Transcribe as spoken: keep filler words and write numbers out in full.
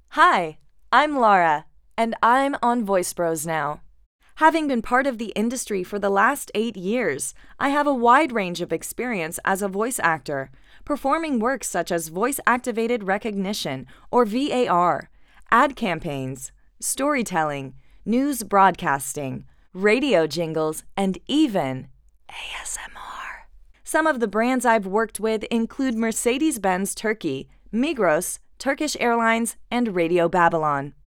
Hi, I'm Laura, and I'm on Voice Bros now. Having been part of the industry for the last eight years, I have a wide range of experience as a voice actor, performing work such as voice-activated recognition, or V A R, ad campaigns, storytelling, news broadcasting, radio jingles, and even A S M R. Some of the brands I've worked with include Mercedes-Benz Turkey, Migros, Turkish Airlines, and Radio Babylon.